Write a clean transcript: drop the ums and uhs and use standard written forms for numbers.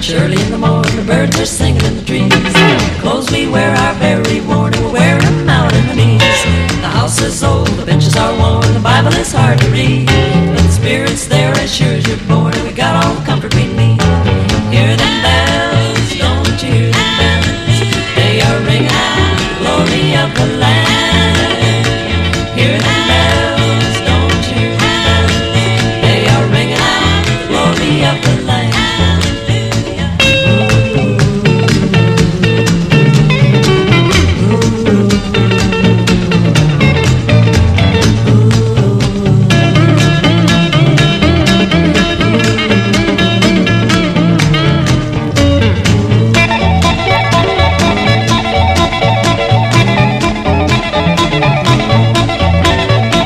Much early in the morning, the birds are singing in the trees. The clothes we wear are very worn, and we're wearing them out in the knees. The house is old, the benches are worn, the Bible is hard to read, but the Spirit's there as sure as you're born, and we got all the comfort we need.